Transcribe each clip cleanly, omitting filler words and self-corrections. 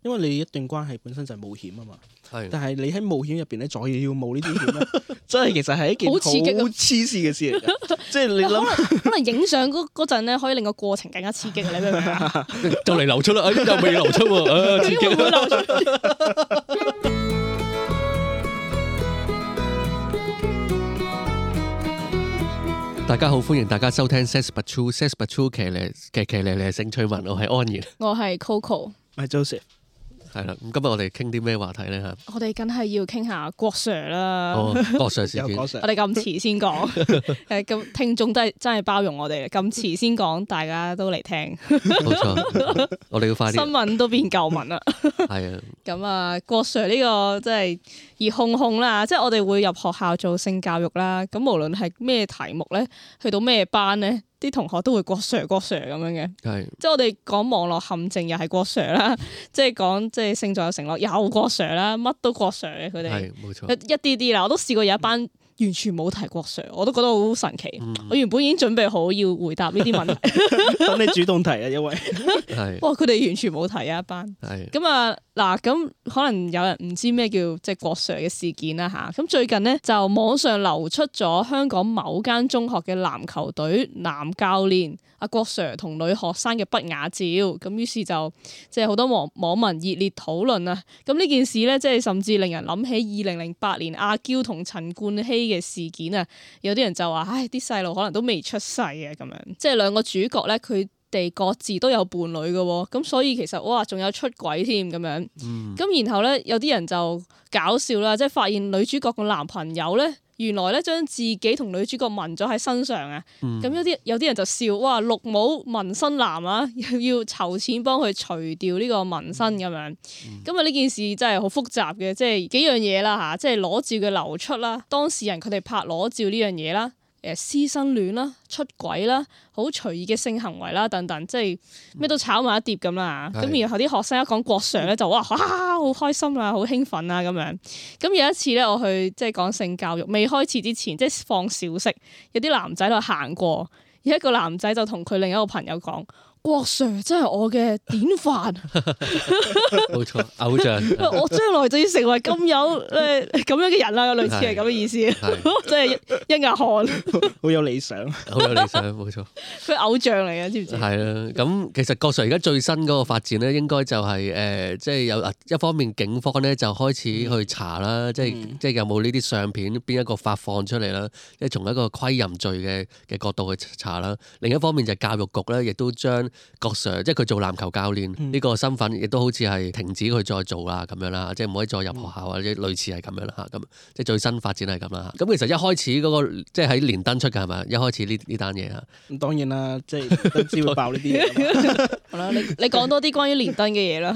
因為你一段關係本身就係冒險啊嘛。 係。 但係你喺冒險入邊咧，再要冒呢啲險咧，真係其實係一件好刺激啊好黐線嘅事嚟㗎。即係你諗， 可能影相嗰陣咧，可以令個過程更加刺激，你明唔明啊？ 就嚟流出啦，又未流出喎，刺激會唔會流出？ 大家好，歡迎大家收聽 Sex But True 騎呢性趣聞，我係安然， 我係 Coco， 係 Joseph。 係啦。咁今日我哋傾啲咩話題咧嚇？ 我哋梗係要傾下郭 Sir 啦。 哦，郭 Sir 事件。 有郭 Sir 我哋咁遲先講，咁聽眾都係真係包容我哋，咁遲先講，大家都嚟聽。 冇錯，我哋要快新啲。 聞都變舊聞啦。 係啊， 咁啊，郭 Sir 呢個真係熱烘烘啦，即係我哋會入學校做性教育啦。咁無論係咩題目咧，去到咩班咧，啲同學都會郭 Sir 咁樣嘅。 係即係我哋講網絡陷阱又係郭 Sir 啦，即係講即係性作有承諾又郭 Sir 啦，乜都郭 Sir 嘅佢哋。 係冇錯。 一啲啲啦，我都試過有一班完全冇提郭 Sir，我都覺得好神奇。我原本已經準備好要回答呢啲問題， 等你主動提啊，因為係哇！佢哋完全冇提啊一班。 係咁啊嗱，咁可能有人唔知咩叫即係郭 Sir 嘅事件啦吓。咁最近呢，就網上流出咗香港某間中學嘅籃球隊男教練阿郭 Sir 同女學生嘅不雅照，咁於是就即係好多網民熱烈討論啊。咁呢件事呢，即係甚至令人諗起2008年阿嬌同陳冠希嘅事件啊。有啲人就話：唉，啲細路可能都未出世啊，咁樣。即係兩個主角咧，佢哋各自都有伴侶嘅喎，咁所以其實哇，仲有出軌添咁樣。咁然後咧，有啲人就搞笑啦，即係發現女主角個男朋友咧，原來咧將自己同女主角紋咗喺身上啊。咁有啲人就笑，哇，綠帽紋身男啊，要籌錢幫佢除掉呢個紋身咁樣。咁啊呢件事真係好複雜嘅，即係幾樣嘢啦嚇，即係裸照嘅流出啦，當事人佢哋拍裸照呢樣嘢啦。師生戀啦、出軌啦、好隨意嘅性行為啦等等，即係咩都炒埋一碟咁啦。咁然後啲學生一講郭 Sir 咧，就哇好開心啊，好興奮啊咁樣。咁有一次咧，我去即係講性教育未開始之前，即係放小息，有啲男仔喺度行過，有一個男仔就同佢另一個朋友講：郭 Sir 真係我嘅典範， 冇錯，偶像。 我將來就要成為咁有咁樣嘅人啦，類似係咁嘅意思，真係一額汗， 好有理想。 好有理想，冇錯。 佢偶像嚟嘅，知唔知？ 係啦，咁其實郭 Sir 而家最新嗰個發展咧，應該就係即係有一方面警方咧就開始去查啦，即係有冇呢啲相片邊一個發放出嚟啦，即係從一個窺淫罪嘅角度去查啦。另一方面就係教育局咧，亦都將郭 Sir 即係佢做籃球教練呢個身份，亦都好似係停止佢再做啦咁樣啦，即係唔可以再入學校或者類似係咁樣啦嚇。咁即係最新發展係咁啦。咁其實一開始嗰個即係喺連登出嘅係咪？一開始呢單嘢啊， 咁當然啦，即係都知會爆呢啲嘢。 好啦，你講多啲關於連登嘅嘢啦。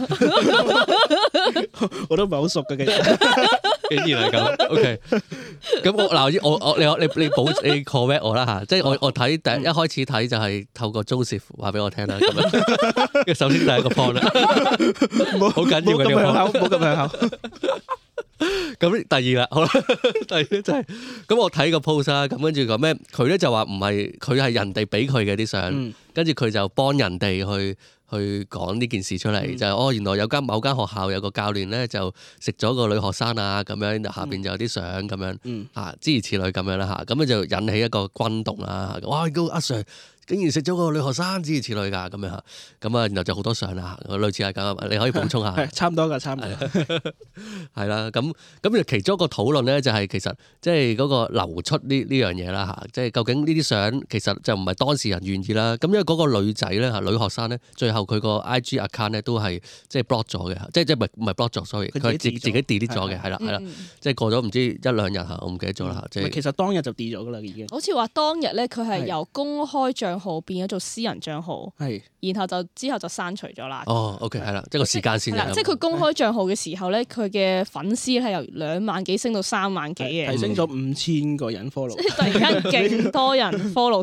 我都唔係好熟嘅，其實。 竟然係咁，OK。咁你 correct 我啦嚇，即係我睇一開始睇就係透過 Joseph 話俾我聽啦。咁樣，首先第一個 point 啦，好緊要嘅呢個 point， 冇咁向口。 咁第二啦，好啦，第二就係咁我睇個 post 啦，咁跟住講咩？佢咧就話唔係，佢係人哋俾佢嘅啲相，跟住佢就幫人哋去講呢件事出嚟，就係原來有某間學校有個教練咧就食咗個女學生啊，咁樣下邊就有啲相咁樣，諸如此類咁樣啦嚇，咁樣就引起一個轟動啦。哇！個阿 Sir 竟然食咗個女學生，諸如此類㗎咁樣嚇，咁啊然後就好多相啦，類似係咁，你可以補充下。 差唔多㗎，差唔多。 係啦，咁就其中一個討論咧，就係其實即係嗰個流出呢樣嘢啦嚇，即係究竟呢啲相其實就唔係當事人願意啦。咁因為嗰個女仔咧嚇，女學生咧，最後佢個 IG account 咧都係即係 block 咗嘅，即係唔係 block 咗，sorry，佢自己 delete 咗嘅，係啦，即係過咗唔知1-2日嚇，我唔記得咗啦。即係其實當日就 delete 咗㗎啦，已經。 好似話當日咧，佢係由公開帳號變咗做私人帳號，然後之後就刪除咗啦。 哦，OK，係啦，即係個時間線。 即係佢公開帳號嘅時候咧，佢嘅粉絲係由2萬幾升到3萬幾嘅， 提升咗5000個人 follow。 即係突然間勁多人 follow 同埋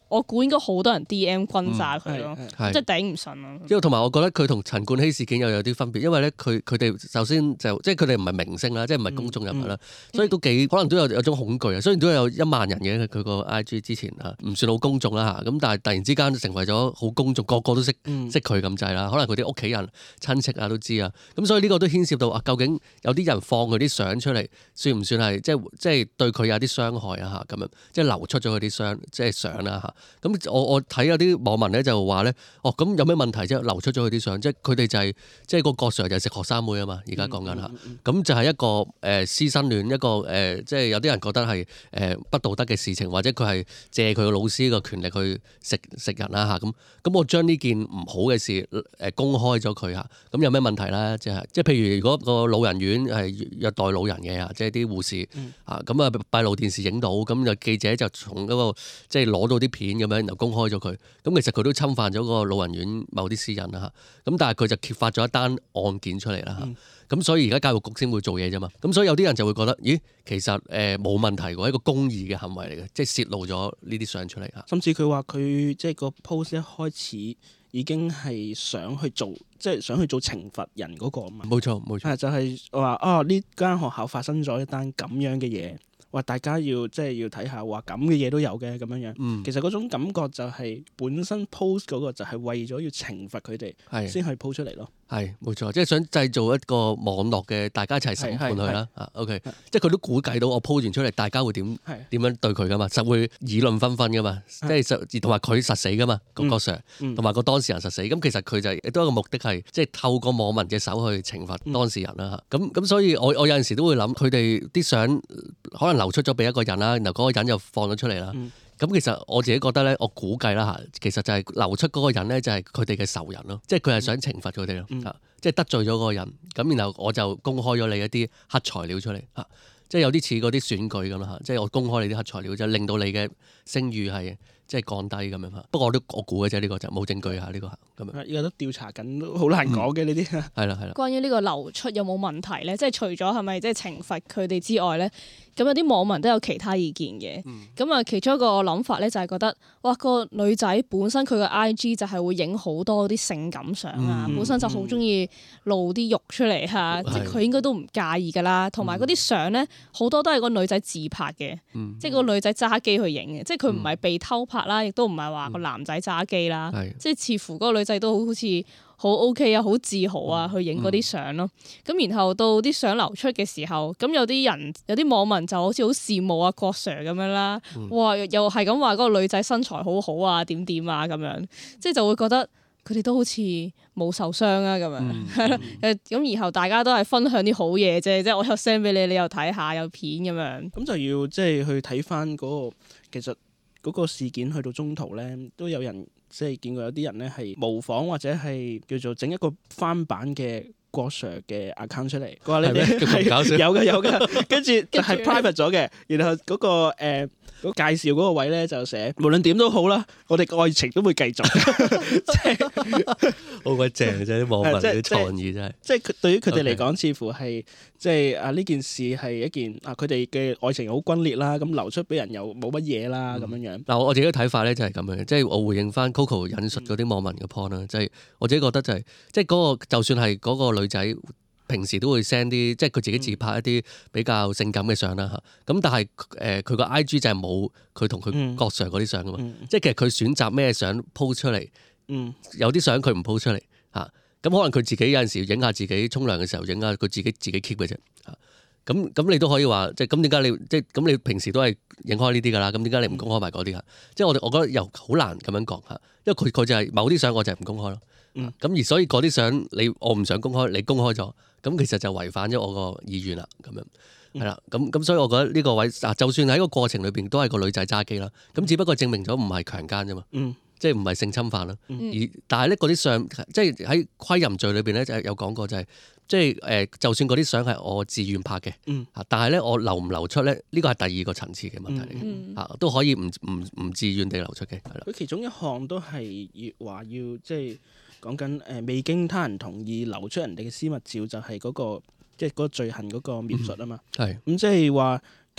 我估應該好多人 DM 轟炸佢咯， 係即係頂唔順咯。 因為同埋我覺得佢同陳冠希事件又有啲分別，因為咧佢哋首先就即係佢哋唔係明星啦，即係唔係公眾人物啦，所以都可能都有種恐懼啊。雖然都有1萬人嘅佢個 IG 之前啊，唔算好公眾啦嚇，咁但係突然之間成為咗好公眾，個個都識佢咁滯啦。可能佢啲屋企人親戚啊都知啊，咁所以呢個都牽涉到究竟有啲人放佢啲相出嚟，算唔算係即係對佢有啲傷害啊嚇咁樣，即係流出咗佢啲即係相啦嚇。咁我睇有啲網民咧就話咧，咁有咩問題啫？流出咗佢啲相，即係佢哋就係即係個郭 Sir 就係食學生妹啊嘛，而家講緊嚇，咁就係一個師生戀，一個即係有啲人覺得係不道德嘅事情，或者佢係借佢個老師個權力去食人啦嚇，咁我將呢件唔好嘅事公開咗佢嚇，咁有咩問題咧？即係譬如如果個老人院係虐待老人嘅嚇，即係啲護士嚇，咁啊閉路電視影到，咁就記者就從嗰個即係攞到啲片咁樣，然後公開咗佢，咁其實佢都侵犯咗個老人院某啲私隱啦嚇，咁但係佢就揭發咗一單案件出嚟啦嚇。咁所以而家教育局先會做嘢啫嘛，咁所以有啲人就會覺得，咦，其實冇問題喎，一個公義嘅行為嚟嘅，即係泄露咗呢啲相出嚟嚇。 甚至佢話佢即係個 post 一開始已經係想去做，即係想去做懲罰人嗰個啊嘛。 冇錯冇錯， 就係話呢間學校發生咗一單咁樣嘅嘢。話大家要睇下，話咁嘅嘢都有嘅咁樣樣。其實嗰種感覺就係本身 post 嗰個就係為咗要懲罰佢哋，先去 post 出嚟咯。 係冇錯，即係想製造一個網絡嘅大家一齊審判佢啦。OK，即係佢都估計到我 post 完出嚟，大家會點樣對佢噶嘛？實會議論紛紛噶嘛。即係同埋佢實死噶嘛，個 Sir 同埋個當事人實死。咁其實佢就亦都有一個目的係，即係透過網民嘅手去懲罰當事人啦。咁所以我有陣時都會諗，佢哋啲相可能流出咗俾一個人啦，然後嗰個人又放咗出嚟啦。咁其實我自己覺得咧，我估計啦嚇，其實就係流出嗰個人咧，就係佢哋嘅仇人咯，即係佢係想懲罰佢哋咯，即係得罪咗嗰個人，咁然後我就公開咗你一啲黑材料出嚟嚇，即係有啲似嗰啲選舉咁啦嚇，即係我公開你啲黑材料，就令到你嘅聲譽係即係降低咁樣嚇。不過我估嘅啫，呢個就冇證據嚇，呢個咁樣。 依家都調查緊，都好難講嘅呢啲。 係啦係啦。 關於呢個流出有冇問題咧？即係除咗係咪即係懲罰佢哋之外咧？咁有啲網民都有其他意見嘅，咁啊其中一個諗法咧就係覺得，哇個女仔本身佢個 IG 就係會影好多啲性感相啊，本身就好中意露啲肉出嚟嚇，即係佢應該都唔介意㗎啦。同埋嗰啲相咧好多都係個女仔自拍嘅，即係個女仔揸機去影嘅，即係佢唔係被偷拍啦，亦都唔係話個男仔揸機啦，即係似乎嗰個女仔都好似好 OK 啊，好自豪啊，去影嗰啲相咯。咁然後到啲相流出嘅時候，咁有啲網民就好似好羨慕啊郭 Sir 咁樣啦。哇，又係咁話嗰個女仔身材好好啊，點點啊咁樣，即係就會覺得佢哋都好似冇受傷啊咁樣，係咯。咁然後大家都係分享啲好嘢啫，即係我又 send 俾你，你又睇下有片咁樣。 咁就要即係去睇翻嗰個其實嗰個事件去到中途咧，都有人。即係見過有啲人咧係模仿或者係叫做整一個翻版嘅郭 Sir 嘅 account 出嚟，佢話你哋係有嘅，跟住就係 private 咗嘅，然後嗰個嗰介紹嗰個位咧就寫無論點都好啦，我哋嘅愛情都會繼續。即係好鬼正嘅啫，啲網民啲創意真係。 即係對於佢哋嚟講，似乎係即係呢件事係一件佢哋嘅愛情好轟烈啦，咁流出俾人又冇乜嘢啦咁樣樣。 嗱，我自己嘅睇法咧就係咁樣嘅，即係我回應翻 Coco 引述嗰啲網民嘅 point 啦，即係我自己覺得就係即係嗰個就算係嗰個女仔。平時都會 send 啲，即係佢自己自拍一啲比較性感嘅相啦嚇。咁但係佢個 IG 就係冇佢同佢郭 Sir 嗰啲相噶嘛。即係其實佢選擇咩相 po 出嚟，有啲相佢唔 po 出嚟嚇。咁可能佢自己有陣時影下自己沖涼嘅時候影下佢自己 keep 嘅啫嚇。咁你都可以話，即係咁點解你即係咁你平時都係影開呢啲㗎啦？咁點解你唔公開埋嗰啲啊？即係我覺得又好難咁樣講嚇，因為佢就係某啲相我就係唔公開咯。咁而所以嗰啲相我唔想公開，你公開咗。咁其實就違反咗我個意願啦，咁樣係啦，咁所以我覺得呢個位就算喺個過程裏邊都係個女仔揸機啦，咁只不過證明咗唔係強姦啫嘛，即係唔係性侵犯啦。但係咧嗰啲相，即係喺窺淫罪裏邊咧就有講過就係，即係就算嗰啲相係我自願拍嘅，但係咧我流唔流出咧，呢個係第二個層次嘅問題嚟嘅，都可以唔自願地流出嘅，係啦。 佢其中一項都係話要即係。講緊未經他人同意流出人哋嘅私密照，就係嗰個即係嗰個罪行嗰個描述啊嘛。咁即係話其實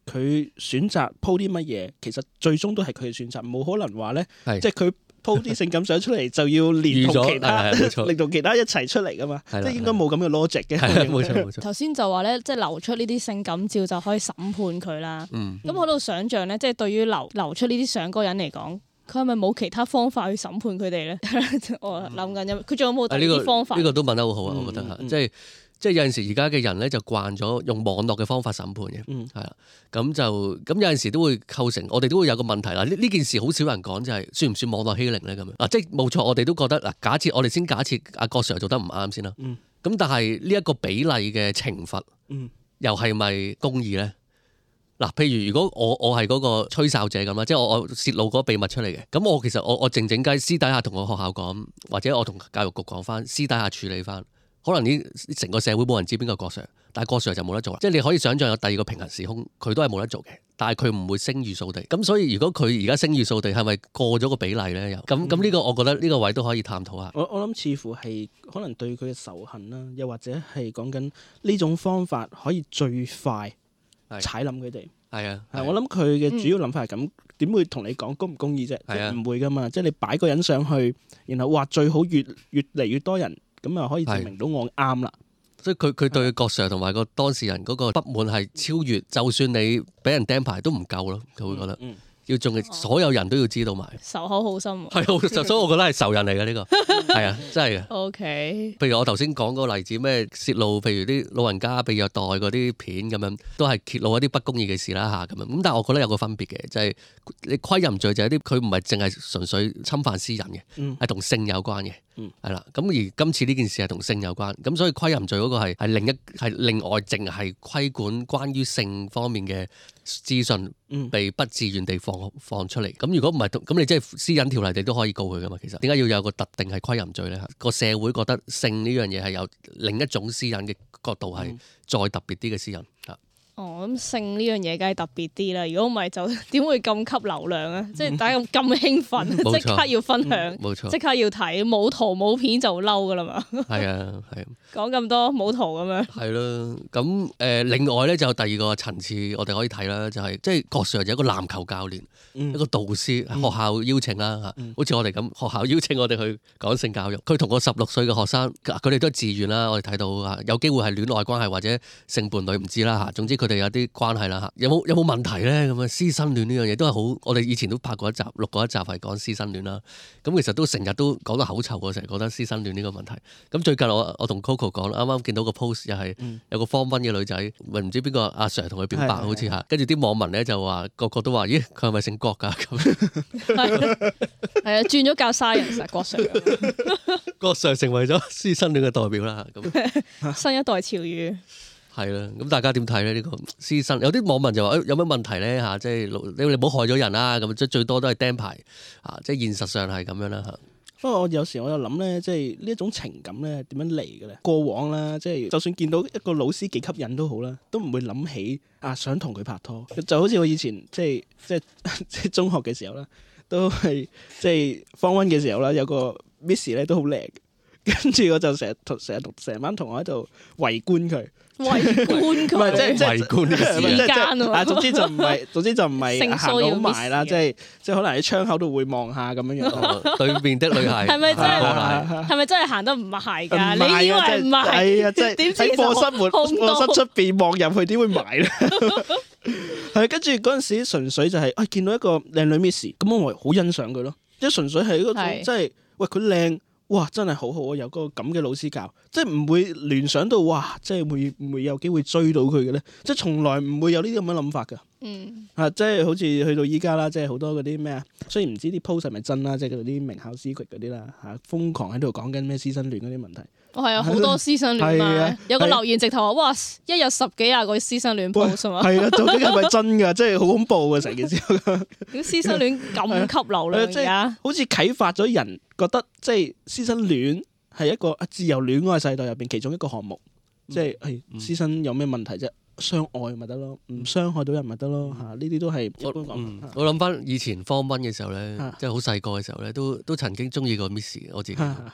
佢選擇鋪啲乜嘢，其實最終都係佢嘅選擇，冇可能話咧， 係即係佢鋪啲性感相出嚟就要連同其他， 預咗係冇錯令到其他一齊出嚟噶嘛，即係啦係應該冇咁嘅 logic 嘅。 係冇錯冇錯。 頭先就話咧，即係流出呢啲性感照就可以審判佢啦。 嗯咁我喺度想像咧，即係對於流出呢啲相嗰個人嚟講，佢係咪冇其他方法去審判佢哋咧？我諗緊佢仲有冇第二啲方法？ 呢個都問得好好啊，我覺得嚇，即係有陣時而家嘅人咧就慣咗用網絡嘅方法審判嘅，係啦，咁有陣時都會構成我哋都會有個問題啦。呢件事好少人講，就係算唔算網絡欺凌咧咁樣？嗱，即係冇錯，我哋都覺得嗱，我哋先假設阿郭 Sir 做得唔啱先啦。咁但係呢一個比例嘅懲罰，又係咪公義咧？嗱，譬如如果我係嗰個吹哨者咁啦，即係我泄露嗰個秘密出嚟嘅，咁我其實我靜靜雞私底下同我學校講，或者我同教育局講翻，私底下處理翻。可能呢成個社會冇人知邊個郭 Sir，但係郭 Sir 就冇得做啦。即係你可以想象有第二個平行時空，佢都係冇得做嘅，但係佢唔會聲譽掃地。咁所以如果佢而家聲譽掃地，係咪過咗個比例咧？又咁呢個我覺得呢個位都可以探討下。 我諗似乎係可能對佢嘅仇恨啦，又或者係講緊呢種方法可以最快踩冧佢哋。 係啊， 我諗佢嘅主要諗法係咁，點會同你講公唔公義啫？ 係啊， 唔會噶嘛。即係你擺個人上去，然後話最好越嚟越多人。咁啊，可以證明到我啱啦。 所以佢對郭 Sir 同埋個當事人嗰個不滿係超越，就算你俾人釘牌都唔夠咯。佢會覺得要仲係所有人都要知道埋。 仇口好深喎。 係，所以我覺得係仇人嚟嘅呢個。係啊，真係嘅。 OK。 譬如我頭先講嗰個例子，咩泄露，譬如啲老人家被虐待嗰啲片咁樣，都係揭露一啲不公義嘅事啦嚇咁樣。咁但係我覺得有個分別嘅，就係你窺淫罪就係啲佢唔係淨係純粹侵犯私人嘅，係同性有關嘅。係啦，咁而今次呢件事係同性有關，咁所以窺淫罪嗰個係另外淨係規管關於性方面嘅資訊被不自願地放出嚟。咁如果唔係，咁你即係私隱條例，你都可以告佢噶嘛。其實點解要有個特定係窺淫罪咧？個社會覺得性呢樣嘢係有另一種私隱嘅角度，係再特別啲嘅私隱。 哦，咁性呢樣嘢梗係特別啲啦。如果唔係就點會咁吸流量啊？即係大家咁興奮，即刻要分享， 冇錯， 即刻要睇，冇圖冇片就嬲噶啦嘛。係啊， 講咁多冇圖咁樣。係咯，咁另外咧就第二個層次，我哋可以睇啦，就係即係郭 Sir 就一個籃球教練，一個導師，學校邀請啦嚇，好似我哋咁，學校邀請我哋去講性教育。佢同個16歲嘅學生，佢哋都係自願啦。我哋睇到啊，有機會係戀愛關係或者性伴侶唔知啦嚇。總之佢哋有啲關係啦嚇，有冇問題咧？咁啊，師生戀呢樣嘢都係好，我哋以前都拍過一集，錄過一集係講師生戀啦。咁其實都成日都講到口臭喎，成日覺得師生戀呢個問題。咁最近我同 Coco 講，啱啱見到個 post 又係有個方斌嘅女仔，唔知邊個阿 Sir 同佢表白好似嚇，跟住啲網民咧就話個個都話，咦，佢係咪姓郭㗎？咁係啊，轉咗教 science 郭 Sir， 郭 Sir 成為咗師生戀嘅代表啦。咁新一代潮語。 係啦，咁大家點睇咧？呢個師生有啲網民就話：有咩問題咧？嚇，即係你唔好害咗人啦。咁即係最多都係釘牌啊！即係現實上係咁樣啦嚇。 不過我有時我又諗咧，即係呢一種情感咧點樣嚟嘅咧？過往啦，即係就算見到一個老師幾吸引都好啦，都唔會諗起想同佢拍拖。就好似我以前即係中學嘅時候啦，都係即係方溫嘅時候啦，有個 Miss 咧都好靚，跟住我就成班同學喺度圍觀佢。 圍觀佢， 即係圍觀呢個時間啊！ 總之就唔係行到埋啦，即係可能喺窗口度會望下咁樣樣。 對面的女孩係咪真係行得唔埋㗎？你以為唔埋？ 係啊，即係喺課室出邊望入去，點會埋咧？係跟住嗰陣時，純粹就係見到一個靚女 Miss，咁我好欣賞佢咯。即係純粹係嗰種，即係喂佢靚。哇！真係好好啊，有個咁嘅老師教，即係唔會聯想到哇，即係會有機會追到佢嘅咧，即係從來唔會有呢啲咁嘅諗法㗎。即係好似去到依家啦，即係好多嗰啲咩啊，雖然唔知啲 post 係咪真啦，即係嗰啲名校 secret 嗰啲啦嚇，瘋狂喺度講緊咩師生戀嗰啲問題。 係啊，好多師生戀啊！有個留言直頭話：哇，一日10幾廿個師生戀 post 啊嘛。 係啊，究竟係咪真㗎？即係好恐怖嘅成件事。 啲師生戀咁吸流量即係好似啟發咗人覺得，即係師生戀係一個自由戀愛世代入邊其中一個項目。即係師生有咩問題啫？相愛咪得咯，唔傷害到人咪得咯嚇。呢啲都係一般講。 我諗翻以前方斌嘅時候咧，即係好細個嘅時候咧，都曾經中意過 Miss 嘅我自己。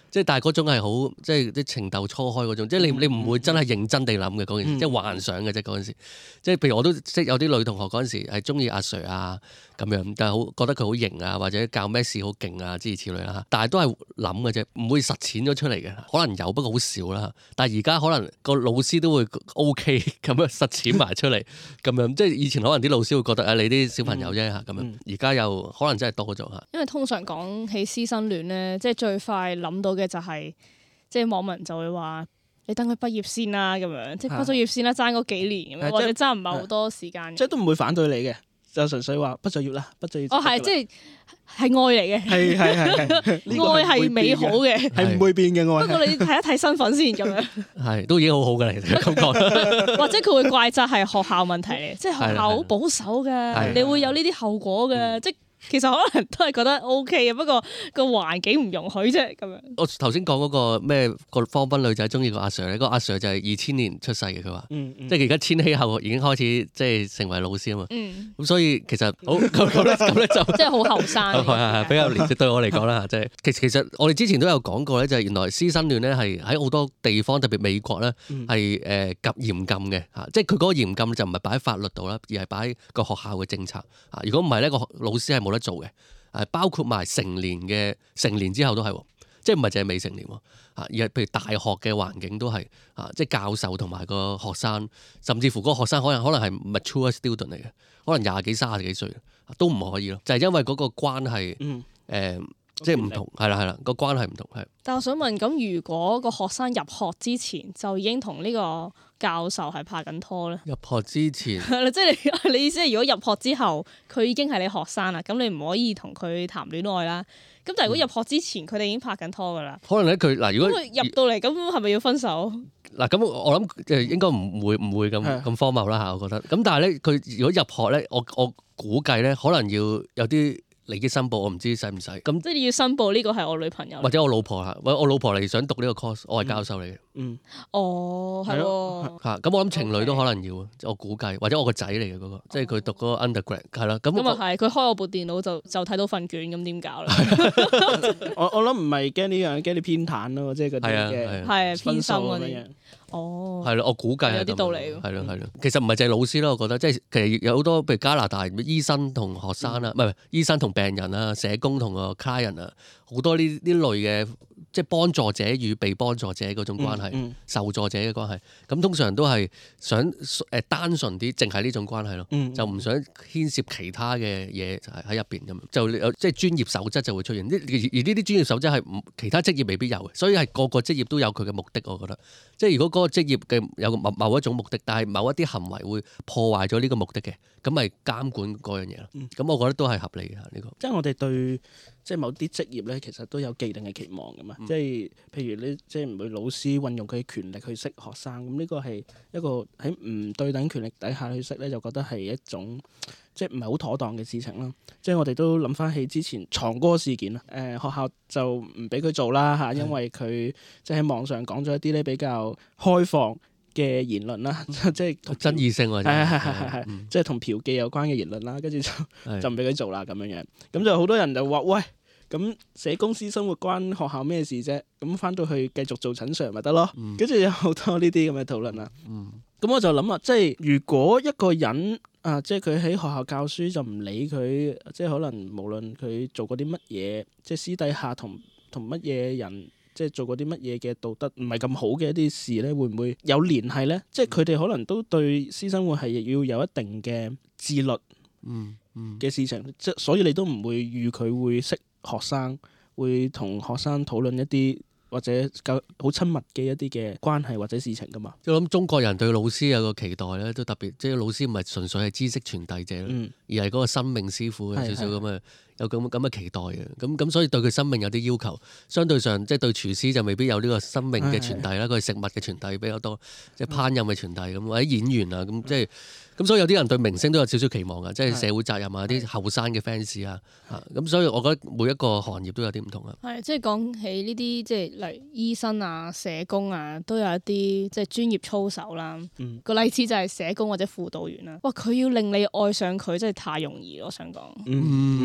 即係但係嗰種係好即係啲情竇初開嗰種，即係你唔會真係認真地諗嘅嗰件事，即係幻想嘅啫嗰陣時。即係譬如我都識有啲女同學嗰陣時係中意阿 Sir 啊咁樣，但係好覺得佢好型啊，或者教咩事好勁啊諸如此類啦。但係都係諗嘅啫，唔會實踐咗出嚟嘅。可能有，不過好少啦。但係而家可能個老師都會 OK 咁樣實踐埋出嚟咁樣，即係以前可能啲老師會覺得你啲小朋友啫嚇咁樣，而家又可能真係多咗嚇。 因為通常講起師生戀咧，即係最快諗到嘅就係，即係網民就會話你等佢畢業先啦咁樣，即係畢咗業先啦，爭嗰幾年咁樣，或者爭唔係好多時間。 即係都唔會反對你嘅，就純粹話畢咗業啦，畢咗業。 哦，係即係愛嚟嘅， 係愛係美好嘅， 係唔會變嘅愛。 不過你睇一睇身份先咁樣。 係都已經好好嘅，其實咁講。 或者佢會怪責係學校問題嚟，即係學校好保守嘅，你會有呢啲後果嘅，即其實可能都係覺得 OK 嘅，不過個環境唔容許啫咁樣。 我頭先講嗰個咩個芳賓女仔中意個阿 Sir 咧，個阿 Sir 就係2000年出世嘅，佢話，即係而家千禧後已經開始即係成為老師啊嘛。咁所以其實好咁咧就即係好後生。 係比較年紀對我嚟講啦，即係其實我哋之前都有講過咧，就係原來師生戀咧係喺好多地方，特別美國咧係嚴禁嘅嚇，即係佢嗰個嚴禁就唔係擺喺法律度啦，而係擺喺個學校嘅政策啊。如果唔係咧，個老師係冇得做嘅，包括埋成年之後都係，即係唔係淨係未成年喎，而係譬如大學嘅環境都係，即係教授同埋個學生，甚至乎嗰個學生可能係 mature student 嚟嘅，可能20幾30幾歲都唔可以咯，就係因為嗰個關係，即係唔同，係啦，個關係唔同係。 但我想問，咁如果個學生入學之前就已經同呢個教授係拍緊拖咧？ 入學之前， 即係你意思係如果入學之後佢已經係你學生啦，咁你唔可以同佢談戀愛啦。咁但係如果入學之前佢哋已經拍緊拖噶啦， 可能咧佢嗱，如果入到嚟咁係咪要分手？ 嗱咁我諗應該唔會咁荒謬啦嚇，我覺得。咁但係咧佢如果入學咧，我估計咧可能要有啲利益申報，我唔知使唔使。咁即係你要申報呢個係我女朋友， 或者我老婆嚇，我老婆嚟想讀呢個 course，我係教授嚟嘅。 哦，係喎。 嚇，咁我諗情侶都可能要，我估計，或者我個仔嚟嘅嗰個，即係佢讀嗰個 undergrad 係啦。咁啊係，佢開我部電腦就睇到份卷，咁點搞咧？ 我諗唔係驚呢樣，驚你偏袒咯，即係嗰啲嘅係偏心嗰啲。哦， 係咯，我估計有啲道理。 係咯，其實唔係淨係老師咯，我覺得即係其實有好多譬如加拿大醫生同學生啊，唔係醫生同病人啊，社工同個 client 啊，好多呢類嘅即係幫助者與被幫助者嗰種關係，受助者嘅關係。咁通常都係想單純啲，淨係呢種關係咯，就唔想牽涉其他嘅嘢喺入邊咁，就即係專業守則就會出現。而呢啲專業守則係其他職業未必有嘅，所以係個個職業都有佢嘅目的。我覺得，即係如果嗰個職業嘅有某一種目的，但係某一啲行為會破壞咗呢個目的嘅，咁咪監管嗰樣嘢咯。咁我覺得都係合理嘅呢個。 即係我哋對即係某啲職業咧，其實都有既定嘅期望㗎嘛。即係譬如你即係唔會老師運用佢嘅權力去識學生，咁呢個係一個喺唔對等權力底下去識咧，就覺得係一種即係唔係好妥當嘅事情啦。即係我哋都諗翻起之前藏歌事件啦，學校就唔俾佢做啦嚇，因為佢即係喺網上講咗一啲咧比較開放嘅言論啦，即係爭議性喎， 係，即係同嫖妓有關嘅言論啦，跟住就唔俾佢做啦咁樣樣，咁就好多人就話喂，咁社工師生活關學校咩事啫？咁翻到去繼續做診常咪得咯，跟住有好多呢啲咁嘅討論啦。咁我就諗啊，即係如果一個人啊，即係佢喺學校教書就唔理佢，即係可能無論佢做過啲乜嘢，即係私底下同乜嘢人。即係做過啲乜嘢嘅道德唔係咁好嘅一啲事咧，會唔會有聯繫咧？即係佢哋可能都對私生活係要有一定嘅自律嘅事情，即所以你都唔會預佢會識學生，會同學生討論一啲或者好親密嘅一啲嘅關係或者事情噶嘛。 我諗中國人對老師有個期待咧，都特別，即係老師唔係純粹係知識傳遞者，而係嗰個生命師傅嘅少少咁嘅。有咁嘅期待嘅，咁所以對佢生命有啲要求，相對上即係對廚師就未必有呢個生命嘅傳遞啦，佢係食物嘅傳遞比較多，即係烹飪嘅傳遞咁，或者演員啊咁，即係咁，所以有啲人對明星都有少少期望嘅，即係社會責任啊，啲後生嘅 fans 啊，咁所以我覺得每一個行業都有啲唔同啊。 係，即係講起呢啲，即係例如醫生啊、社工啊，都有一啲即係專業操守啦。個例子就係社工或者輔導員啦。哇，佢要令你愛上佢，真係太容易，我想講。 冇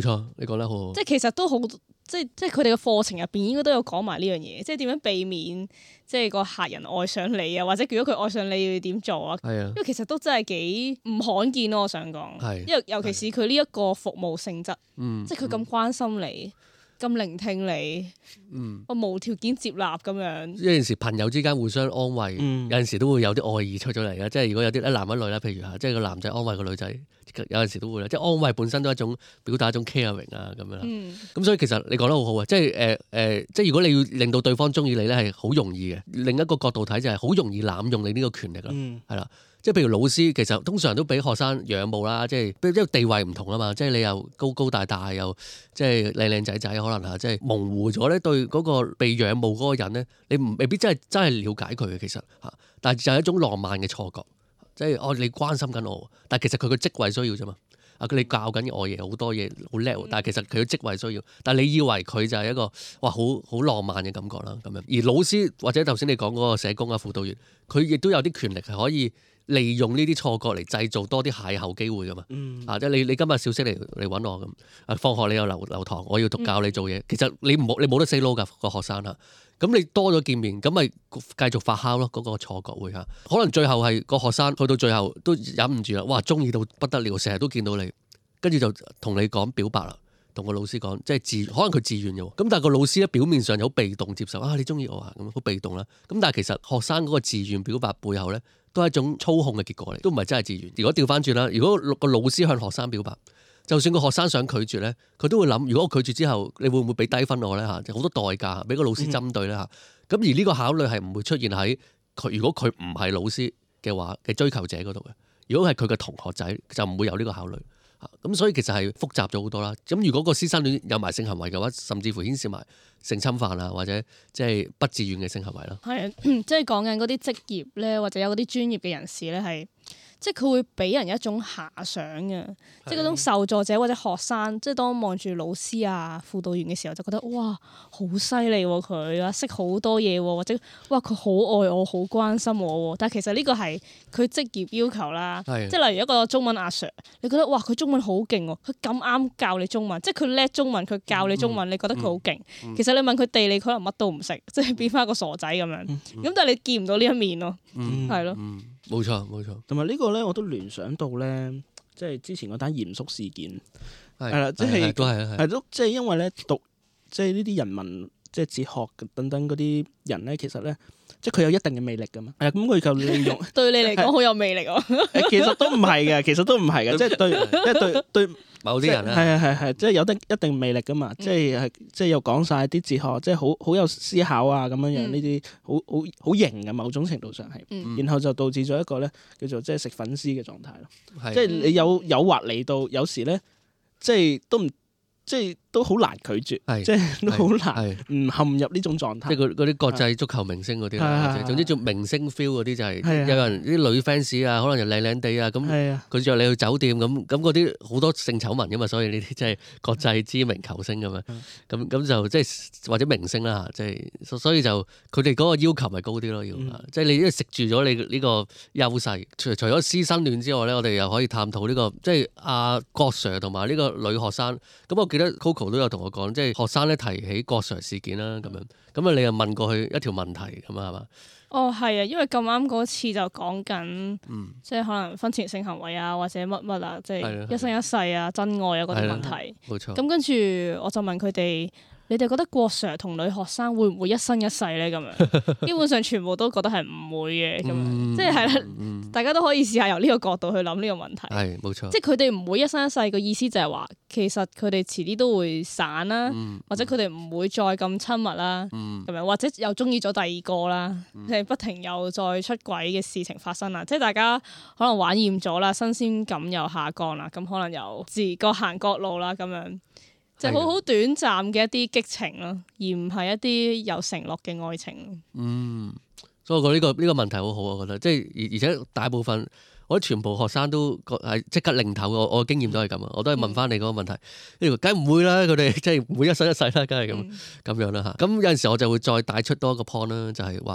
冇錯，你講得好好。 即係其實都好，即係佢哋嘅課程入邊應該都有講埋呢樣嘢，即係點樣避免即係個客人愛上你啊，或者如果佢愛上你要點做啊？ 係啊， 因為其實都真係幾唔罕見咯，我想講。 係因為尤其是佢呢一個服務性質， 嗯即係佢咁關心你。咁聆聽你，我無條件接納咁樣。 有陣時朋友之間互相安慰，有陣時都會有啲愛意出咗嚟嘅。即係如果有啲一男一女啦，譬如即係個男仔安慰個女仔，有陣時都會啦。即係安慰本身都係一種表達一種 caring 啊咁樣。咁所以其實你講得好好啊，即係即係如果你要令到對方中意你咧，係好容易嘅。另一個角度睇就係好容易濫用你呢個權力啦，係啦。即係譬如老師，其實通常都俾學生仰慕啦，即係因為地位唔同啊嘛，即係你又高高大大，又即係靚靚仔仔，可能嚇，即係模糊咗咧對嗰個被仰慕嗰個人咧，你未必真係了解佢嘅其實嚇，但係就係一種浪漫嘅錯覺，即係你關心緊我，但係其實佢個職位需要啫嘛。你教緊我嘢好多嘢好叻，但係其實佢嘅職位需要，但係你以為佢就係一個哇好浪漫嘅感覺啦咁樣。而老師或者頭先你講嗰個社工啊輔導員，佢亦都有啲權力係可以利用呢啲錯覺嚟製造多啲邂逅機會噶嘛。即係你今日小息嚟揾我咁，放學你又留堂，我要教你做嘢。其實你冇得 say no 㗎個學生嚇。咁你多咗見面，咁咪繼續發酵咯，嗰個錯覺會嚇。可能最後係個學生去到最後都忍唔住啦，哇！中意到不得了，成日都見到你，跟住就同你講表白啦，同個老師講，即係可能佢自願嘅喎。咁但係個老師咧表面上有被動接受啊，你中意我啊，咁好被動啦。咁但係其實學生嗰個自願表白背後咧，都係一種操控嘅結果嚟，都唔係真係自願。如果調翻轉啦，如果個老師向學生表白，就算個學生想拒絕咧，佢都會諗：如果我拒絕之後，你會唔會俾低分我咧？嚇，好多代價，俾個老師針對咧嚇。咁而呢個考慮係唔會出現喺佢，如果佢唔係老師嘅話嘅追求者嗰度嘅。如果係佢嘅同學仔，就唔會有呢個考慮。咁所以其實係複雜咗好多啦。咁如果個師生戀有埋性行為嘅話，甚至乎牽涉埋性侵犯啊，或者即係不自願嘅性行為啦。 係啊，即係講緊嗰啲職業咧，或者有嗰啲專業嘅人士咧，係即係佢會俾人一種遐想嘅，即係嗰種受助者或者學生，即係當望住老師啊、輔導員嘅時候，就覺得哇，好犀利喎佢啊，識好多嘢喎，或者哇佢好愛我、好關心我喎。但係其實呢個係佢職業要求啦，即係例如一個中文阿 Sir，你覺得哇佢中文好勁喎，佢咁啱教你中文，即係佢叻中文，佢教你中文，你覺得佢好勁。其實你問佢地理，佢可能乜都唔識，即係變翻一個傻仔咁樣。咁但係你見唔到呢一面咯，係咯。 冇錯冇錯， 同埋呢個咧，我都聯想到咧，即係之前嗰單嚴肅事件，係啦，即係都係都即係因為咧讀即係呢啲人文即係哲學等等嗰啲人咧，其實咧即係佢有一定嘅魅力噶嘛，係啊，咁佢就利用對你嚟講好有魅力喎。 其實都唔係嘅，其實都唔係嘅，即係對某啲人咧， 係即係有一定魅力噶嘛，即係又講晒啲哲學，即係好有思考啊咁樣樣呢啲好型嘅某種程度上係，然後就導致咗一個咧叫做即係食粉絲嘅狀態咯，即係你有誘惑嚟到，有時咧即係都唔。即係都好難拒絕，即係都好難唔陷入呢種狀態。 即係嗰啲國際足球明星嗰啲啦，總之做明星 feel 嗰啲就係有人啲女 fans 啊，可能又靚靚地啊，咁佢約你去酒店咁嗰啲好多性醜聞噶嘛，所以呢啲即係國際知名球星咁樣，咁就即係或者明星啦嚇，即係所以就佢哋嗰個要求咪高啲咯，要即係你因為食住咗你呢個優勢，除咗師生戀之外咧，我哋又可以探討呢個即係阿郭 Sir 同埋呢個女學生。咁我記得 Coco 都有同我講，即係學生咧提起郭 Sir 事件啦，咁樣咁啊，你又問過佢一條問題咁啊，係嘛？ 哦，係啊，因為咁啱嗰次就講緊，即係可能婚前性行為啊，或者乜乜啊，即係一生一世啊、真愛啊嗰啲問題。 冇錯。 咁跟住我就問佢哋。你哋覺得郭 Sir 同女學生會唔會一生一世咧？咁樣基本上全部都覺得係唔會嘅，咁樣即係啦。大家都可以試下由呢個角度去諗呢個問題。 係冇錯。 即係佢哋唔會一生一世嘅意思就係話，其實佢哋遲啲都會散啦，或者佢哋唔會再咁親密啦，咁樣或者又中意咗第二個啦，即係不停又再出軌嘅事情發生啦。即係大家可能玩厭咗啦，新鮮感又下降啦，咁可能又各行各路啦，咁樣。就好短暫嘅一啲激情咯，而唔係一啲有承諾嘅愛情。 所以我覺得呢個問題好好，我覺得即係而且大部分我覺得全部學生都係即刻擰頭，我經驗都係咁啊，我都係問翻你嗰個問題，呢個梗係唔會啦，佢哋即係唔會一生一世啦，梗係咁樣啦嚇。咁有陣時我就會再帶出多一個 point 啦，就係話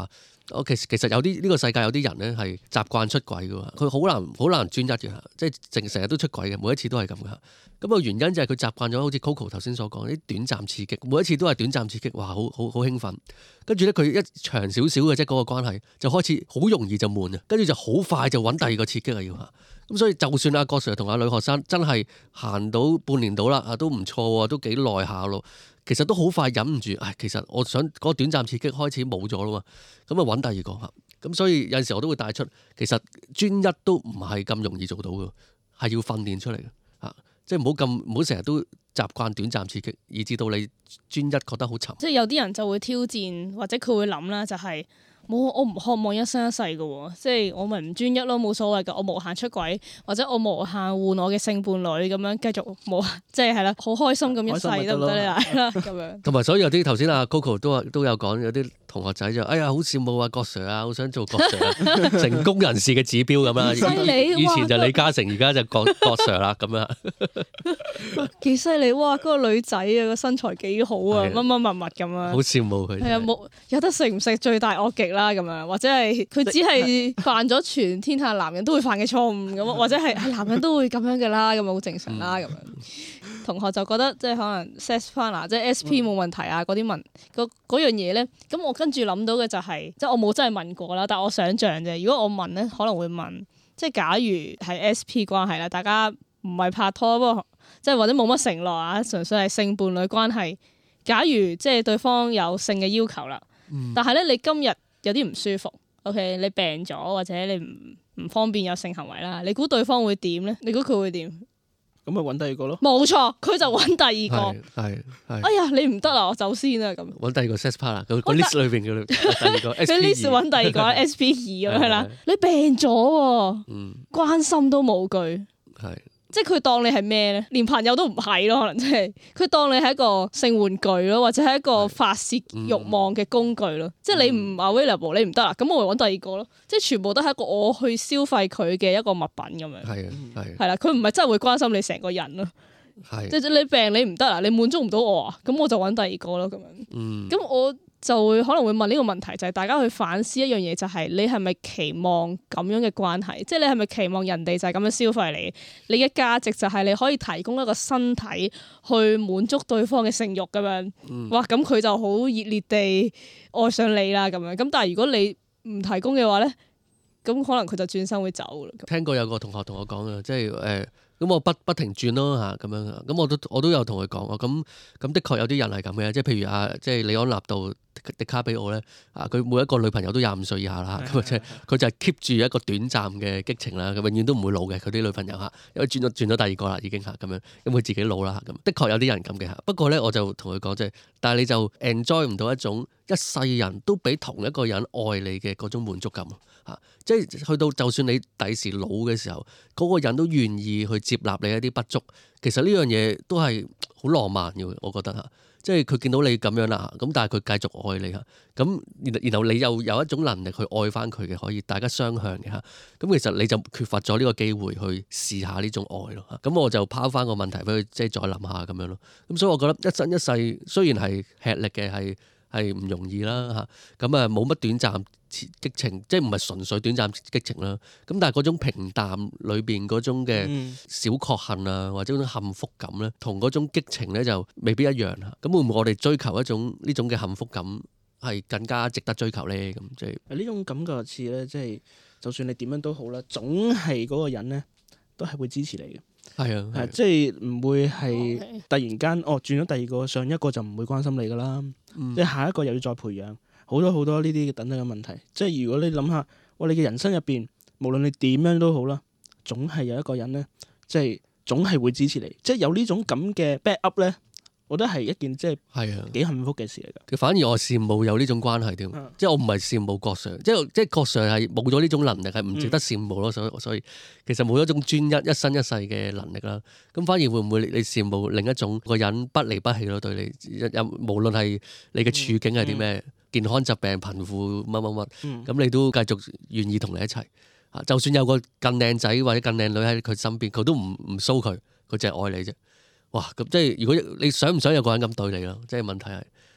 其實有啲呢個世界有啲人咧係習慣出軌嘅喎，佢好難專一嘅，即係成日都出軌嘅，每一次都係咁嘅。咁個原因就係佢習慣咗好似 Coco 頭先所講啲短暫刺激，每一次都係短暫刺激，哇，好興奮。跟住咧佢一長少少嘅啫，嗰個關係就開始好容易就悶啊，跟住就好快就揾第二個刺激啊要嚇。咁所以就算阿郭 Sir 同阿女學生真係行到半年到啦，都唔錯喎，都幾耐下咯。其實都好快忍唔住，其實我想嗰個短暫刺激開始冇咗啦嘛，咁啊揾第二個嚇。咁所以有陣時我都會帶出，其實專一都唔係咁容易做到嘅，係要訓練出嚟嘅嚇。即係唔好成日都習慣短暫刺激，以至到你專一覺得好沉。 即係有啲人就會挑戰，或者佢會諗啦，就係冇我唔渴望一生一世嘅喎，即係我咪唔專一咯，冇所謂㗎，我無限出軌，或者我無限換我嘅性伴侶咁樣繼續即係啦，好開心咁一世得唔得咧？係啦，咁樣。同埋所以有啲頭先阿 Coco 都有講，有啲同學仔就哎呀好羨慕啊郭 Sir 啊，好想做郭 Sir 啊，成功人士嘅指標咁啦。 犀利！ 以前就李嘉誠，而家就郭 Sir 啦咁樣。 幾犀利哇！嗰個女仔啊，個身材幾好啊，乜咁啊。 好羨慕佢。 係啊，冇有得食唔食罪大惡極啦咁樣，或者係佢只係犯咗全天下男人都會犯嘅錯誤咁，或者係男人都會咁樣嘅啦，咁好正常啦咁樣。同學就覺得即係可能 sex partner 即係 SP 冇問題啊，嗰啲嗰樣嘢咧，咁我跟住諗到嘅就係，即係我冇真係問過啦，但係我想像啫。如果我問咧，可能會問，即係假如係 SP 關係啦，大家唔係拍拖，不過即係或者冇乜承諾啊，純粹係性伴侶關係。假如即係對方有性嘅要求啦，但係咧你今日有啲唔舒服 ，OK， 你病咗或者你唔方便有性行為啦，你估對方會點咧？你估佢會點？ 咁咪揾第二個咯。 冇錯，佢就揾第二個。 係。 哎呀，你唔得啦，我走先啦咁。 揾第二個 sex partner，個 list 裏邊嘅第二個 SP 2。 你 list 揾第二個 SP 2咁樣啦。你病咗喎，關心都冇句。 係。 即係佢當你係咩咧？連朋友都唔係咯，可能即係佢當你係一個性玩具咯，或者係一個發泄慾望嘅工具咯。即係你唔 available，你唔得啦，咁我咪揾第二個咯。即係全部都係一個我去消費佢嘅一個物品咁樣。係啦，佢唔係真係會關心你成個人咯。即係你病你唔得啦，你滿足唔到我啊，咁我就揾第二個咯咁樣。咁我就會可能會問呢個問題，就係大家去反思一樣嘢，就係你係咪期望咁樣嘅關係？即係你係咪期望人哋就係咁樣消費你？你嘅價值就係你可以提供一個身體去滿足對方嘅性慾咁樣。哇！咁佢就好熱烈地愛上你啦咁樣。咁但係如果你唔提供嘅話咧，咁可能佢就轉身會走啦。 聽過有個同學同我講啊，即係咁我不停轉咯嚇咁樣，咁我都有同佢講，咁的確有啲人係咁嘅，即係譬如即係李安納度迪卡比奧咧，佢每一個女朋友都25歲以下啦，咁即係佢就係 keep 住一個短暫嘅激情啦，佢永遠都唔會老嘅，佢啲女朋友嚇，因為轉咗第二個啦已經嚇咁樣，咁佢自己老啦咁，的確有啲人咁嘅嚇。不過咧我就同佢講即係，但係你就 enjoy 唔到一種一世人都俾同一個人愛你嘅嗰種滿足感嚇，即係去到就算你第時老嘅時候，嗰個人都願意去接納你一啲不足，其實呢樣嘢都係好浪漫嘅，我覺得嚇。即係佢見到你咁樣啦，咁但係佢繼續愛你嚇，咁然後你又有一種能力去愛翻佢嘅，可以大家雙向嘅嚇。咁其實你就缺乏咗呢個機會去試下呢種愛咯嚇。咁我就拋翻個問題俾佢，即係再諗下咁樣咯。咁所以我覺得一生一世雖然係吃力嘅，係唔容易啦嚇。咁冇乜短暫激情，即係唔係純粹短暫激情啦。咁但係嗰種平淡裏邊嗰種嘅小確幸啊，或者嗰種幸福感咧，同嗰種激情咧就未必一樣嚇。咁會唔會我哋追求一種呢種嘅幸福感係更加值得追求咧？咁即係呢種感覺似咧，即係就算你點樣都好啦，總係嗰個人咧都係會支持你嘅。 係啊， 即係唔會係突然間轉咗第二個，上一個就唔會關心你噶啦。即係下一個又要再培養。好多呢啲等等嘅問題，即係如果你諗下，你嘅人生入邊，無論你點樣都好啦，總係有一個人咧，即係總係會支持你，即係有呢種咁嘅 back up 咧，我覺得係一件即係幾幸福嘅事嚟㗎。 反而我羨慕有呢種關係添，即係我唔係羨慕郭 Sir，即係郭 Sir 係冇咗呢種能力，係唔值得羨慕咯。所以其實冇一種專一生一世嘅能力啦。咁反而會唔會你羨慕另一種個人不離不棄咯？對你無論係你嘅處境係啲咩？健康疾病、貧富乜，咁你都繼續願意同你一齊。就算有個更靚仔或者更靚女喺佢身邊，佢都唔騷佢，佢淨係愛你啫。哇！咁即係如果你想唔想有個人咁對你咯？即係問題係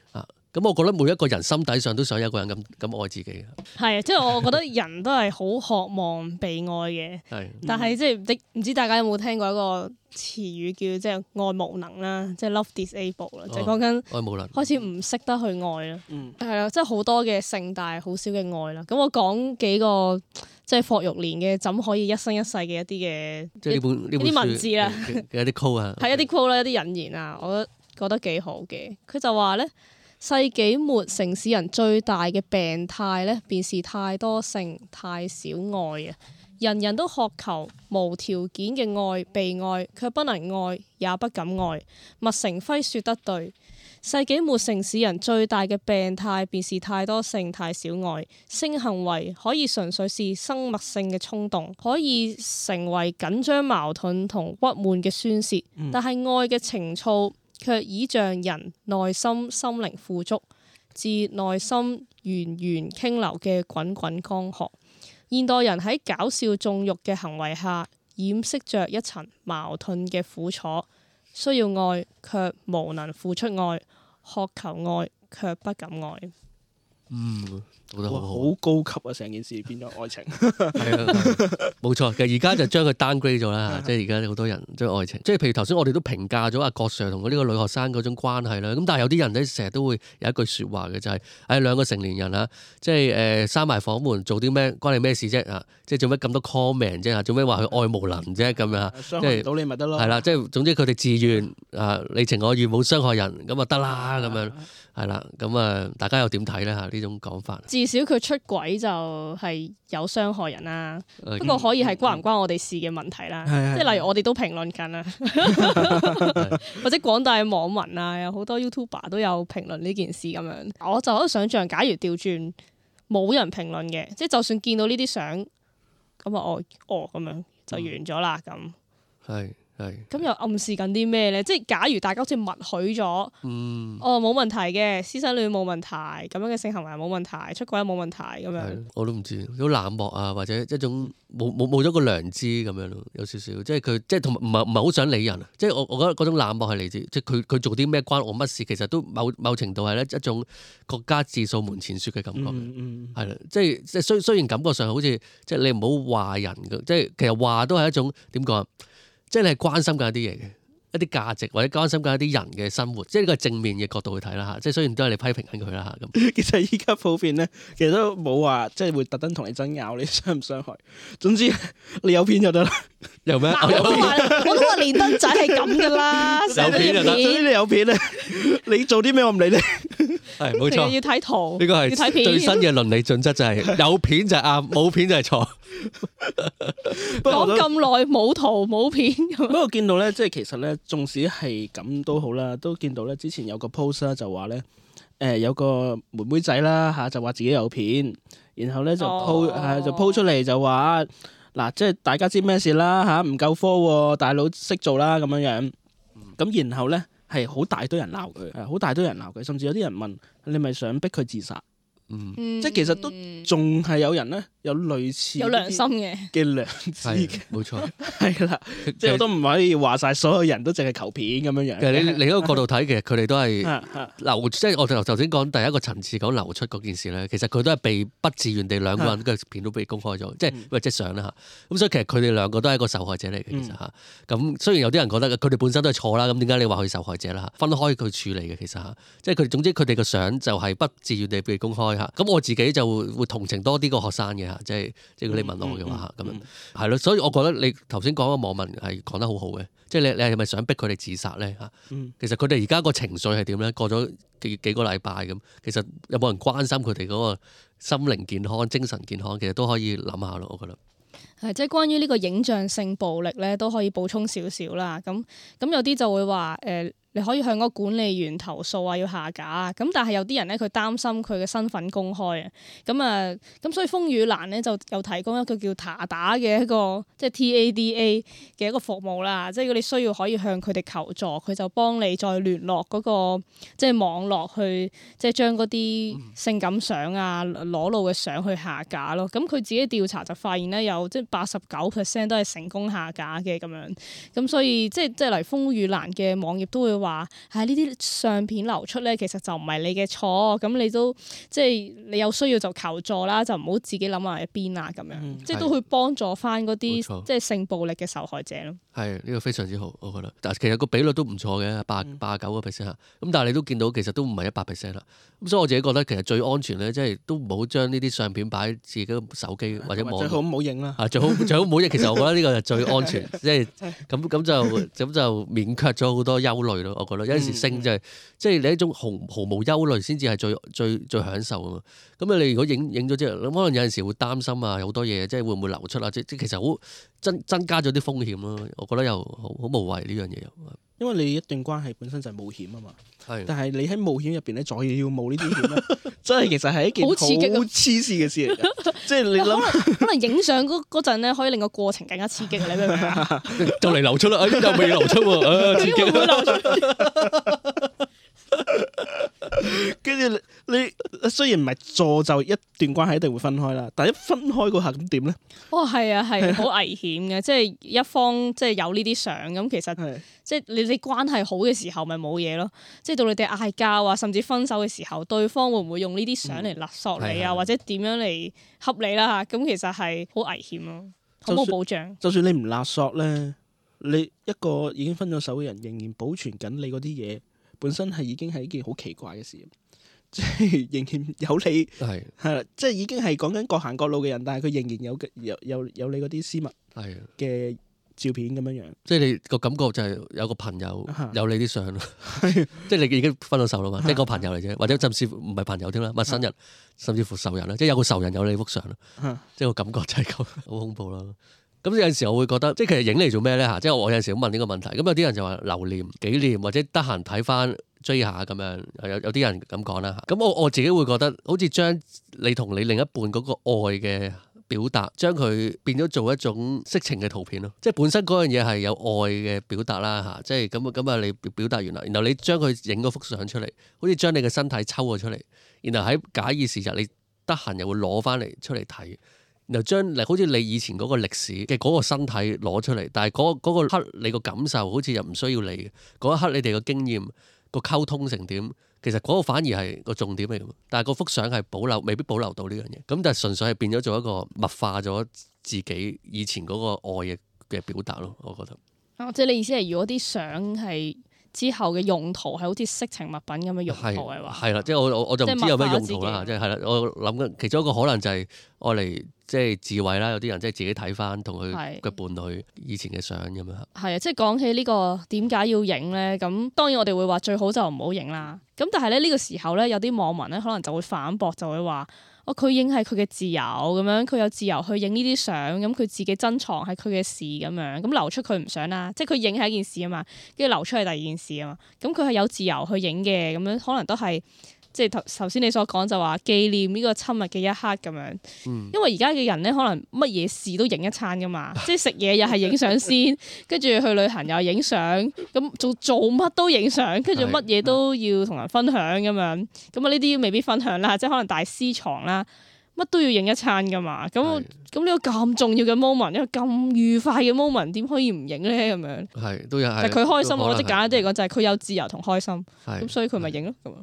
咁我覺得每一個人心底上都想有一個人咁愛自己。 係啊，即係我覺得人都係好渴望被愛嘅。 係， 但係即係唔知大家有冇聽過一個詞語叫即係愛無能啦，即係 love disable 啦，就係講緊愛無能， 開始唔識得去愛啦。 嗯， 係啊，即係好多嘅性，但係好少嘅愛啦。咁我講幾個即係霍玉蓮嘅怎可以一生一世嘅一啲嘅即係呢本啲文字啦， 有啲 call 啊， 係一啲 quote 啦，一啲引言啊，我覺得幾好嘅。佢就話咧，世紀末城市人最大嘅病態咧，便是太多性太少愛啊！人人都渴求無條件嘅愛，被愛，卻不能愛，也不敢愛。麥成輝說得對，世紀末城市人最大嘅病態便是太多性太少愛。性行為可以純粹是生物性嘅衝動，可以成為緊張矛盾同鬱悶嘅宣泄，但係愛嘅情操卻已像人內心心靈富足，自內心源源傾流嘅滾滾江河。現代人喺搞笑縱慾嘅行為下，掩飾着一層矛盾嘅苦楚，需要愛卻無能付出愛，渴求愛卻不敢愛。 做得好好， 好高級啊！成件事變咗愛情。 係啊，冇錯。其實而家就將佢 downgrade 咗啦，即係而家好多人將愛情，即係譬如頭先我哋都評價咗阿郭 Sir 同呢個女學生嗰種關係啦。咁但係有啲人咧成日都會有一句説話嘅，就係兩個成年人啊，即係閂埋房門做啲咩關你咩事啫啊！即係做咩咁多 comment 啫？做咩話佢愛無能啫咁樣？ 傷害唔到你咪得咯。 係啦，即係總之佢哋自願啊，你情我願冇傷害人咁啊得啦咁樣。係啦，咁啊，大家又點睇咧嚇呢種講法？ 至少佢出軌就係有傷害人啦，不過可以係關唔關我哋事嘅問題啦。即係例如我哋都評論緊啦，或者廣大嘅網民啊，有好多 YouTuber 都有評論呢件事咁樣。我就可以想像，假如調轉冇人評論嘅，即係就算見到呢啲相，咁啊咁樣就完咗啦咁。 係。 咁又暗示緊啲咩咧？即係假如大家好似默許咗，冇問題嘅，師生戀冇問題，咁樣嘅性行為冇問題，出軌又冇問題咁樣。 我都唔知，好冷漠啊，或者一種冇咗個良知咁樣咯，有少少，即係佢即係同唔係好想理人啊！即係我覺得嗰種冷漠係嚟自，即係佢做啲咩關我乜事，其實都某程度係咧一種國家自掃門前雪嘅感覺嘅，係啦，即係雖然感覺上好似即係你唔好話人嘅，即係其實話都係一種點講啊？即係你係關心緊一啲嘢嘅，一啲價值或者關心緊一啲人嘅生活，即係呢個係正面嘅角度去睇啦嚇。即係雖然都係你批評緊佢啦嚇咁。 其實依家普遍咧，其實都冇話即係會特登同你爭拗，你傷唔傷害。總之你有片就得啦。 有咩？ 我都話連登仔係咁噶啦， 有片就得。 總之你有片咧，你做啲咩我唔理你。 係冇錯， 要睇圖， 呢個係最新嘅倫理準則，就係有片就係啱，冇片就係錯。 講咁耐冇圖冇片， 不過見到咧，即係其實咧，縱使係咁都好啦，都見到咧之前有個 post 啦，就話咧，有個妹妹仔啦嚇，就話自己有片，然後咧就 po 出嚟就話嗱，即係大家知咩事啦嚇，唔夠科喎，大佬識做啦咁樣樣，咁然後咧係好大堆人鬧佢，好大堆人鬧佢，甚至有啲人問你咪想逼佢自殺。即係其實都仲係有人咧，有類似有良心嘅良知嘅， 冇錯， 係啦，即係我都唔可以話晒所有人都淨係求片咁樣樣。 其實你另一個角度睇，其實佢哋都係流，即係我哋頭先講第一個層次講流出嗰件事咧，其實佢都係被不自願地兩個人嘅片都被公開咗，即係即係相啦嚇。咁所以其實佢哋兩個都係一個受害者嚟嘅，其實嚇。咁雖然有啲人覺得佢哋本身都係錯啦，咁點解你話佢受害者啦嚇？分開佢處理嘅其實嚇，即係佢總之佢哋嘅相就係不自願地被公開。咁我自己就會同情多啲個學生嘅嚇，即係如果你問我嘅話嚇，咁樣係咯，所以我覺得你頭先講個網民係講得好好嘅，即係你係咪想逼佢哋自殺咧嚇？其實佢哋而家個情緒係點咧？過咗幾個禮拜咁，其實有冇人關心佢哋嗰個心靈健康、精神健康？其實都可以諗下咯，我覺得。 係即係關於呢個影像性暴力咧，都可以補充少少啦。咁有啲就會話你可以向嗰個管理員投訴啊，要下架啊。咁但係有啲人咧，佢擔心佢嘅身份公開啊。咁所以風雨蘭咧就有提供一個叫查打嘅一個即係 TADA 嘅一個服務啦。即係如果你需要可以向佢哋求助，佢就幫你再聯絡嗰個即係網絡去即係將嗰啲性感相啊、裸露嘅相去下架咯。咁佢自己調查就發現咧，有即係 89% 都係成功下架嘅咁樣。咁所以即係嚟風雨蘭嘅網頁都會話，係呢啲相片流出咧，其實就唔係你嘅錯，咁你都即係你有需要就求助啦，就唔好自己諗埋一邊啦咁樣，即係都會幫助翻嗰啲即係性暴力嘅受害者咯。 係呢個非常之好，我覺得。但其實個比率都唔錯嘅，89%咁，但係你都見到其實都唔係100%啦。咁所以我自己覺得其實最安全咧，即係都唔好將呢啲相片擺自己手機或者網。 最好唔好影啦。 最好唔好影。其實我覺得呢個係最安全，即係咁就免卻咗好多憂慮咯。我覺得有陣時性就係即係你一種毫無憂慮先至係最享受啊嘛。咁你如果影咗之後，可能有陣時會擔心啊，好多嘢即係會唔會流出啊？即其實好增加咗啲風險咯。我覺得又好無謂呢樣嘢又。 因為你一段關係本身就係冒險啊嘛， 係。但係你喺冒險入邊咧，再要冒呢啲險咧，真係其實係一件好黐線嘅事嚟嘅。即係你諗， 可能影相嗰陣咧，可以令個過程更加刺激。你明唔明啊？ 就嚟流出啦，又未流出喎，刺激會流出。 跟住你雖然唔係助就一段關係一定會分開啦，但係一分開嗰下咁點咧？ 係啊，係好危險嘅，即係一方即係有呢啲相咁，其實即係你關係好嘅時候咪冇嘢咯，即係到你哋嗌交啊，甚至分手嘅時候，對方會唔會用呢啲相嚟勒索你啊，或者點樣嚟恰你啦？咁其實係好危險咯，好冇保障。 就算你唔勒索咧，你一個已經分咗手嘅人，仍然保存緊你嗰啲嘢，本身係已經係一件好奇怪嘅事。即係仍然有你係啦，即係已經係講緊各行各路嘅人，但係佢仍然有你嗰啲私密嘅照片咁樣樣。 即係你個感覺就係有個朋友有你啲相咯，即係你已經分咗手啦嘛，即係個朋友嚟啫，或者甚至唔係朋友添啦，陌生人甚至乎仇人啦，即係有個仇人有你幅相咯，即係個感覺就係咁，好恐怖啦。咁有陣時我會覺得，即係其實影嚟做咩咧嚇？即係我有陣時會問呢個問題。咁有啲人就話留念、紀念或者得閒睇翻追下咁樣。有啲人咁講啦嚇。咁我自己會覺得，好似將你同你另一半嗰個愛嘅表達，將佢變咗做一種色情嘅圖片咯。即係本身嗰樣嘢係有愛嘅表達啦嚇。即係咁啊，你表達完啦，然後你將佢影嗰幅相出嚟，好似將你嘅身體抽咗出嚟，然後喺假以時日，你得閒又會攞翻嚟出嚟睇。然後將好似你以前嗰個歷史嘅嗰個身體攞出嚟，但係嗰個刻你個感受好似又唔需要你嘅嗰一刻，你哋個經驗個溝通成點，其實嗰個反而係個重點嚟嘅。但係嗰幅相係未必保留到呢樣嘢，咁但係純粹係變咗做一個物化咗自己以前嗰個愛嘅表達咯。我覺得即係你意思係，如果啲相係之後嘅用途係好似色情物品咁嘅用途嘅話， 係啦，即係我就唔知有咩用途啦。即係啦，我諗緊其中一個可能就係愛嚟即係自慰啦。有啲人即係自己睇翻同佢嘅伴侶以前嘅相咁樣。 係啊，即係講起呢個點解要影咧？咁當然我哋會話最好就唔好影啦。咁但係咧呢個時候咧，有啲網民咧可能就會反駁，就會話：佢影係佢嘅自由咁樣，佢有自由去影呢啲相，咁佢自己珍藏係佢嘅事咁樣，咁流出佢唔想啦，即係佢影係一件事啊嘛，跟住流出係第二件事啊嘛，咁佢係有自由去影嘅，咁樣可能都係即係頭先你所講就話紀念呢個親密嘅一刻咁樣，因為而家嘅人咧可能乜嘢事都影一餐噶嘛，即係食嘢又係影相先，跟住去旅行又影相，咁做乜都影相，跟住乜嘢都要同人分享咁樣，咁啊呢啲未必分享啦，即係可能大私藏啦。乜都要影一餐噶嘛，咁呢個咁重要嘅 moment， 一個咁愉快嘅 moment， 點可以唔影咧？咁樣係都有， 但係佢開心，我覺得簡單啲嚟講就係佢有自由同開心，咁所以佢咪影咯咁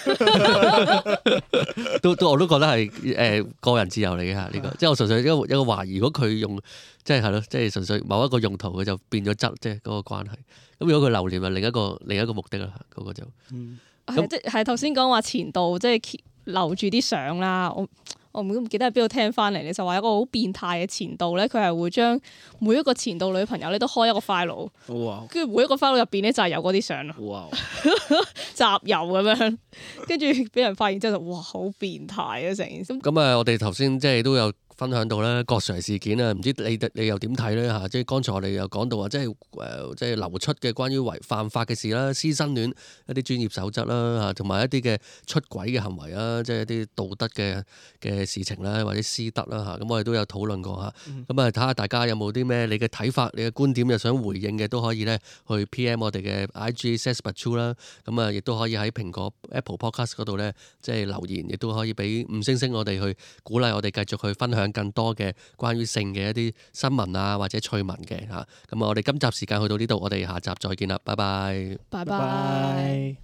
我都覺得係個人自由嚟嘅嚇呢個，即係我純粹一個懷疑，如果佢用即係咯，即係純粹某一個用途，佢就變咗質，即係嗰個關係。咁如果佢留念，係另一個目的啦，嗰個就即係頭先講話前度即係留住啲相啦，我唔記得喺邊度聽翻嚟，你就話有一個好變態嘅前度咧，佢係會將每一個前度女朋友咧都開一個 file，跟住每一個 file 入邊咧就係有嗰啲相咯，集郵咁樣，跟住俾人發現之後就哇好變態啊成件事。 咁我哋頭先即係都有分享到咧郭 Sir 事件啊，唔知你又點睇咧嚇？即係剛才我哋又講到話，即係流出嘅關於犯法嘅事啦，師生戀一啲專業守則啦嚇，同埋一啲嘅出軌嘅行為啦，即係一啲道德嘅事情啦，或者私德啦嚇。咁我哋都有討論過嚇。咁睇下大家有冇啲咩你嘅睇法、你嘅觀點又想回應嘅，都可以咧去 PM 我哋嘅 IG @SesButChul 啦。咁亦都可以喺蘋果 Apple Podcast 嗰度咧，即係留言，亦都可以俾5星星我哋去鼓勵我哋繼續去分享更多嘅關於性嘅一啲新聞啊或者趣聞嘅嚇。咁我哋今集時間去到呢度，我哋下集再見啦，拜拜。 拜拜拜。